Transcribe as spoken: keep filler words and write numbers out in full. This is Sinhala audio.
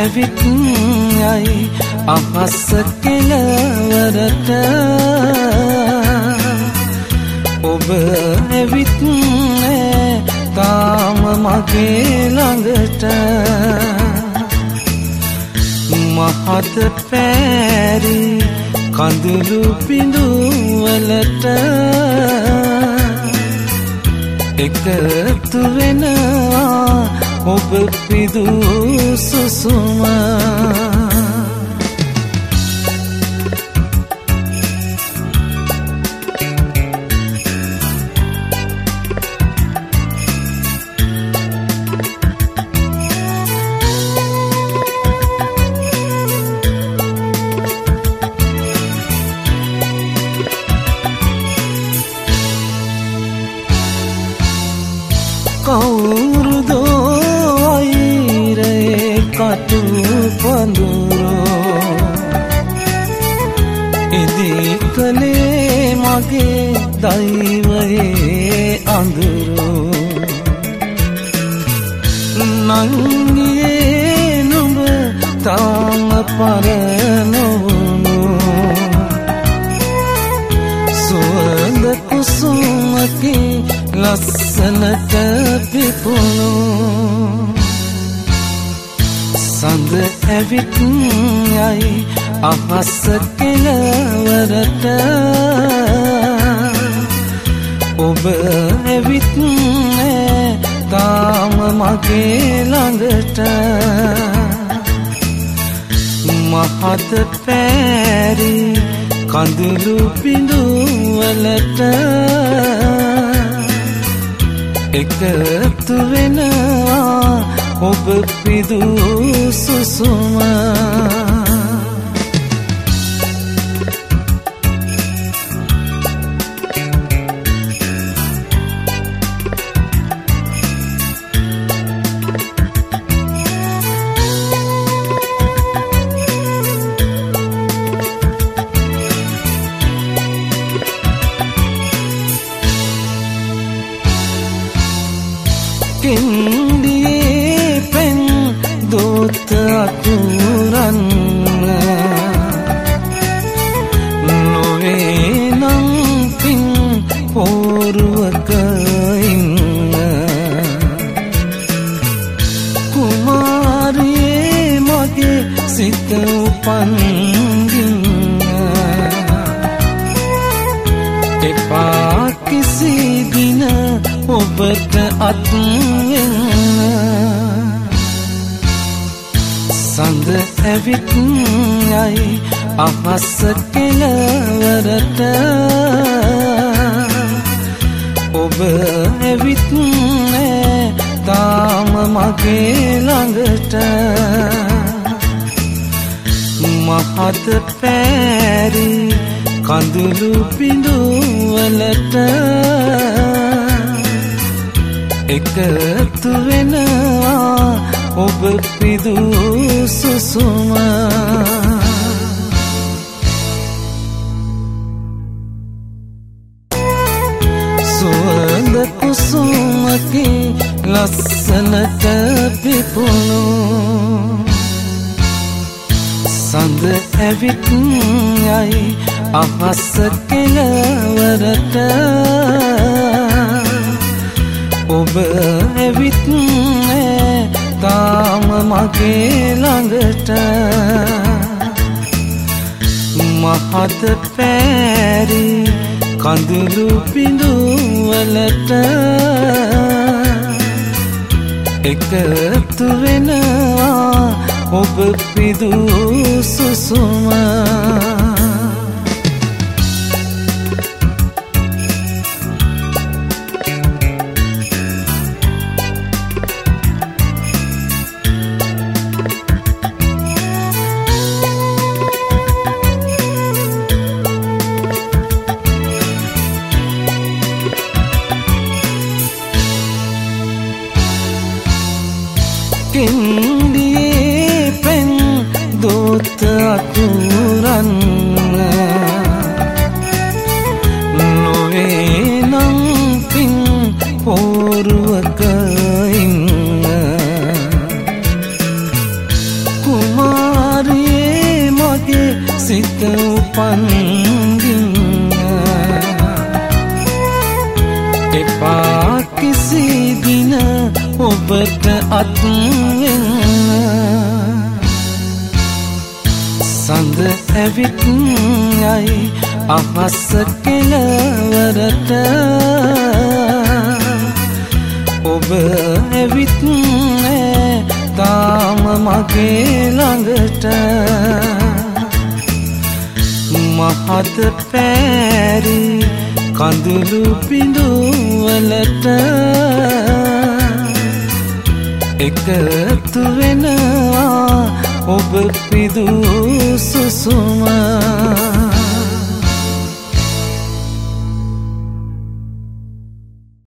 ඇවිත් යයි අහස කෙළවරට ඔබ ඇවිත් නෑ තාම මගේ ළඟට මහත පැරි කඳුළු බිඳුවලට එකතු වෙනවා ඔබ පිදු සුසුම කවුරුදෝ අයිරේ කටු පඳුරෝ ඉදී කලේ මගේ දෛවයේ අඳුරෝ නංගියේ නුඹ තාම පරනොවුණු සුවඳ කුසුමකි ලස්සනට පිපුණු සඳ ඇවිත් යයි අහස කෙළවරට ඔබ ඇවිත් නෑ තාම මගේ ළඟට මහත පැරි කඳුළු බිඳුවලට එකතු වෙනවා ඔබ පිදු සුසුම කින්දියේ පෙන් දෝත අකුරන් නොවේ නම් පින් පෝරුවක ඉන්න කුමාරියේ මගේ සිත උපන්දින්න එපා කිසි දින ඔබට අත් වෙන්න සඳ ඇවිත් යයි අහස කෙළවරට ඔබ ඇවිත් නෑ තාම මගේ ළඟට මහත පැරි කඳුළු බිඳුවලට එකතු වෙනවා ඔබ පිදු සුසුම සුවඳ කුසුමකි ලස්සනට පිපුණු සඳ ඇවිත් යයි අහස කෙළවරට ඔබ ඇවිත් නෑ තාම මගේ ළඟට මහත පැරි කඳුළු බිඳුවලට එකතු වෙනවා ඔබ පිදු සුසුම කින්දියේ පෙන් දෝත අකුරන් සිත උපන්ගින්න එපා කිසි දින ඔබට අත් වෙන්න සඳ ඇවිත් යයි අහස කෙළවරට ඔබ ඇවිත් නෑ තාම මගේ ළඟට මහත පෑරි කඳුළු බිඳුවලට එකතු වෙනවා ඔබ පිදූ සුසුම